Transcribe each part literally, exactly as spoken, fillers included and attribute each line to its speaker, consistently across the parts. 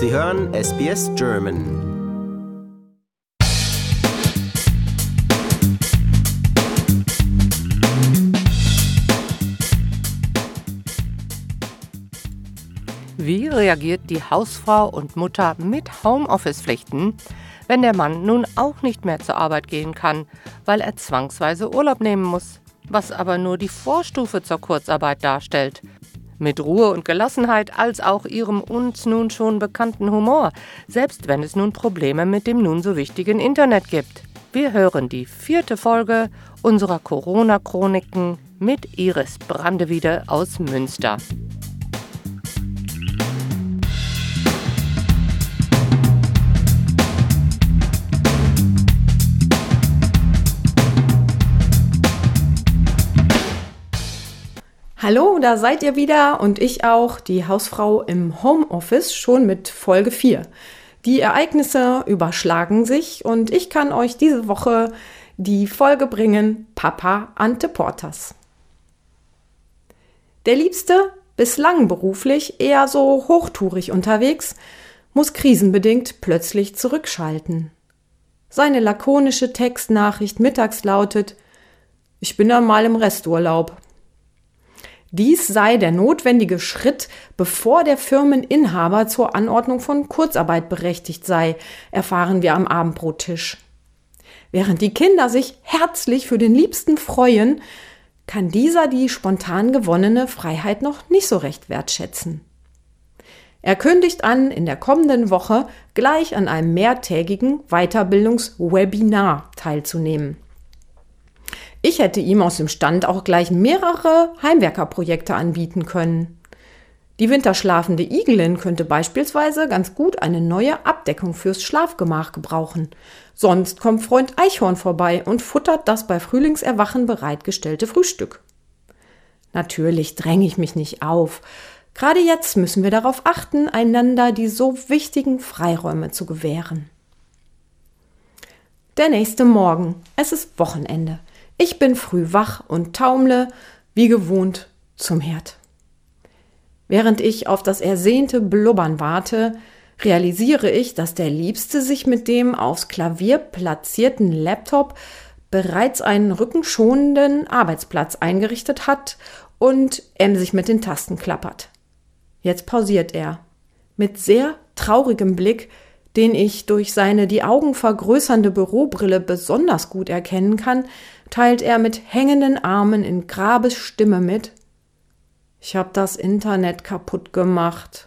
Speaker 1: Sie hören S B S German.
Speaker 2: Wie reagiert die Hausfrau und Mutter mit Homeoffice-Pflichten, wenn der Mann nun auch nicht mehr zur Arbeit gehen kann, weil er zwangsweise Urlaub nehmen muss, was aber nur die Vorstufe zur Kurzarbeit darstellt? Mit Ruhe und Gelassenheit als auch ihrem uns nun schon bekannten Humor, selbst wenn es nun Probleme mit dem nun so wichtigen Internet gibt. Wir hören die vierte Folge unserer Corona-Chroniken mit Iris Brandewiede aus Münster.
Speaker 3: Hallo, da seid ihr wieder und ich auch, die Hausfrau im Homeoffice, schon mit Folge vier. Die Ereignisse überschlagen sich und ich kann euch diese Woche die Folge bringen, Papa ante portas. Der Liebste, bislang beruflich eher so hochtourig unterwegs, muss krisenbedingt plötzlich zurückschalten. Seine lakonische Textnachricht mittags lautet: Ich bin dann mal im Resturlaub. Dies sei der notwendige Schritt, bevor der Firmeninhaber zur Anordnung von Kurzarbeit berechtigt sei, erfahren wir am Abendbrottisch. Während die Kinder sich herzlich für den Liebsten freuen, kann dieser die spontan gewonnene Freiheit noch nicht so recht wertschätzen. Er kündigt an, in der kommenden Woche gleich an einem mehrtägigen Weiterbildungswebinar teilzunehmen. Ich hätte ihm aus dem Stand auch gleich mehrere Heimwerkerprojekte anbieten können. Die winterschlafende Igelin könnte beispielsweise ganz gut eine neue Abdeckung fürs Schlafgemach gebrauchen. Sonst kommt Freund Eichhorn vorbei und futtert das bei Frühlingserwachen bereitgestellte Frühstück. Natürlich dränge ich mich nicht auf. Gerade jetzt müssen wir darauf achten, einander die so wichtigen Freiräume zu gewähren. Der nächste Morgen. Es ist Wochenende. Ich bin früh wach und taumle, wie gewohnt, zum Herd. Während ich auf das ersehnte Blubbern warte, realisiere ich, dass der Liebste sich mit dem aufs Klavier platzierten Laptop bereits einen rückenschonenden Arbeitsplatz eingerichtet hat und emsig mit den Tasten klappert. Jetzt pausiert er. Mit sehr traurigem Blick, den ich durch seine die Augen vergrößernde Bürobrille besonders gut erkennen kann, teilt er mit hängenden Armen in Grabes Stimme mit: Ich hab das Internet kaputt gemacht.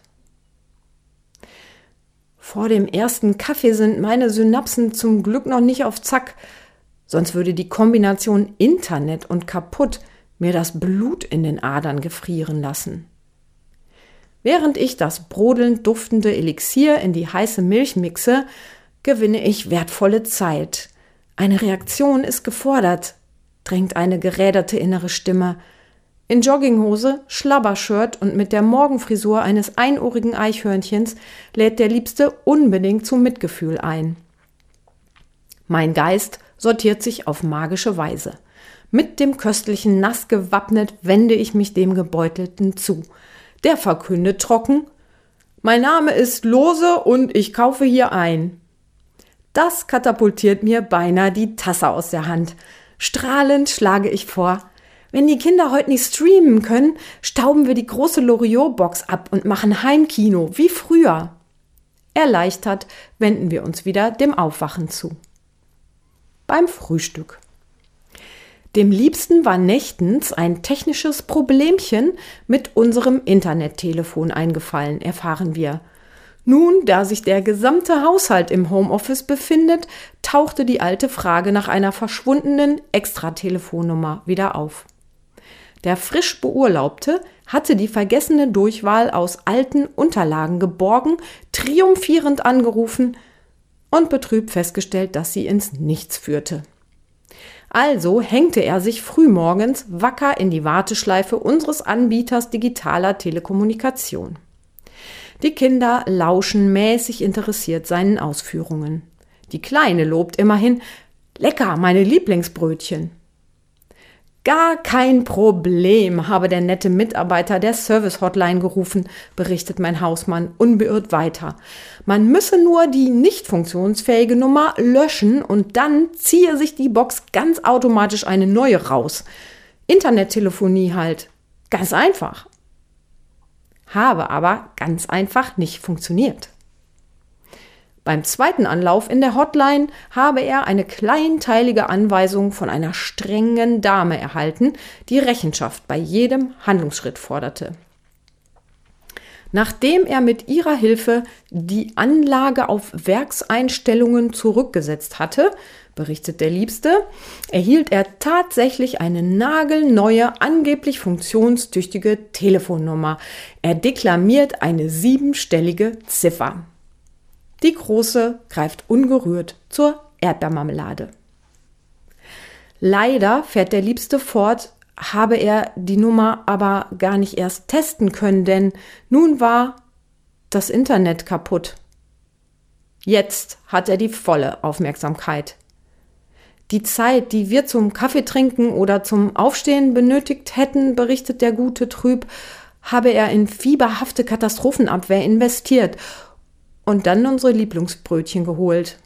Speaker 3: Vor dem ersten Kaffee sind meine Synapsen zum Glück noch nicht auf Zack, sonst würde die Kombination Internet und kaputt mir das Blut in den Adern gefrieren lassen. Während ich das brodelnd duftende Elixier in die heiße Milch mixe, gewinne ich wertvolle Zeit. Eine Reaktion ist gefordert, drängt eine geräderte innere Stimme. In Jogginghose, Schlabbershirt und mit der Morgenfrisur eines einohrigen Eichhörnchens lädt der Liebste unbedingt zum Mitgefühl ein. Mein Geist sortiert sich auf magische Weise. Mit dem köstlichen Nass gewappnet wende ich mich dem Gebeutelten zu. Der verkündet trocken: Mein Name ist Lose und ich kaufe hier ein. Das katapultiert mir beinahe die Tasse aus der Hand. Strahlend schlage ich vor: Wenn die Kinder heute nicht streamen können, stauben wir die große Loriot-Box ab und machen Heimkino, wie früher. Erleichtert wenden wir uns wieder dem Aufwachen zu. Beim Frühstück. Dem Liebsten war nächtens ein technisches Problemchen mit unserem Internettelefon eingefallen, erfahren wir. Nun, da sich der gesamte Haushalt im Homeoffice befindet, tauchte die alte Frage nach einer verschwundenen Extratelefonnummer wieder auf. Der frisch Beurlaubte hatte die vergessene Durchwahl aus alten Unterlagen geborgen, triumphierend angerufen und betrübt festgestellt, dass sie ins Nichts führte. Also hängte er sich frühmorgens wacker in die Warteschleife unseres Anbieters digitaler Telekommunikation. Die Kinder lauschen mäßig interessiert seinen Ausführungen. Die Kleine lobt immerhin: Lecker, meine Lieblingsbrötchen. Gar kein Problem, habe der nette Mitarbeiter der Service-Hotline gerufen, berichtet mein Hausmann unbeirrt weiter. Man müsse nur die nicht funktionsfähige Nummer löschen und dann ziehe sich die Box ganz automatisch eine neue raus. Internettelefonie halt. Ganz einfach. Habe aber ganz einfach nicht funktioniert. Beim zweiten Anlauf in der Hotline habe er eine kleinteilige Anweisung von einer strengen Dame erhalten, die Rechenschaft bei jedem Handlungsschritt forderte. Nachdem er mit ihrer Hilfe die Anlage auf Werkseinstellungen zurückgesetzt hatte, berichtet der Liebste, erhielt er tatsächlich eine nagelneue, angeblich funktionstüchtige Telefonnummer. Er deklamiert eine siebenstellige Ziffer. Die Große greift ungerührt zur Erdbeermarmelade. Leider, fährt der Liebste fort, habe er die Nummer aber gar nicht erst testen können, denn nun war das Internet kaputt. Jetzt hat er die volle Aufmerksamkeit. Die Zeit, die wir zum Kaffeetrinken oder zum Aufstehen benötigt hätten, berichtet der Gute trüb, habe er in fieberhafte Katastrophenabwehr investiert und dann unsere Lieblingsbrötchen geholt.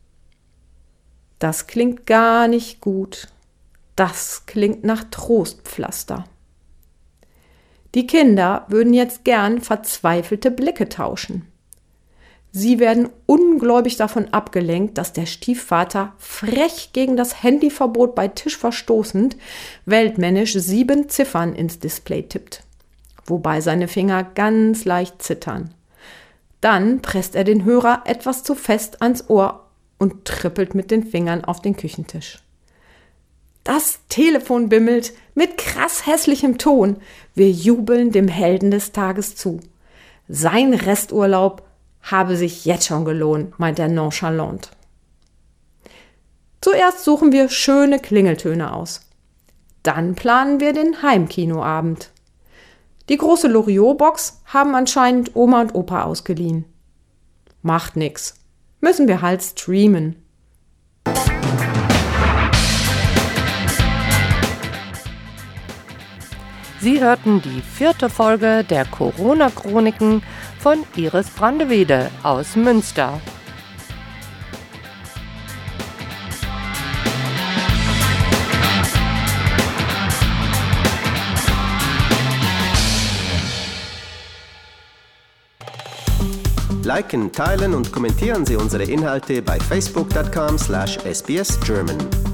Speaker 3: Das klingt gar nicht gut. Das klingt nach Trostpflaster. Die Kinder würden jetzt gern verzweifelte Blicke tauschen. Sie werden ungläubig davon abgelenkt, dass der Stiefvater frech gegen das Handyverbot bei Tisch verstoßend weltmännisch sieben Ziffern ins Display tippt, wobei seine Finger ganz leicht zittern. Dann presst er den Hörer etwas zu fest ans Ohr und trippelt mit den Fingern auf den Küchentisch. Das Telefon bimmelt mit krass hässlichem Ton. Wir jubeln dem Helden des Tages zu. Sein Resturlaub habe sich jetzt schon gelohnt, meint er nonchalant. Zuerst suchen wir schöne Klingeltöne aus. Dann planen wir den Heimkinoabend. Die große Loriot-Box haben anscheinend Oma und Opa ausgeliehen. Macht nix. Müssen wir halt streamen.
Speaker 2: Sie hörten die vierte Folge der Corona-Chroniken von Iris Brandewede aus Münster.
Speaker 1: Liken, teilen und kommentieren Sie unsere Inhalte bei facebook punkt com slash s b s german.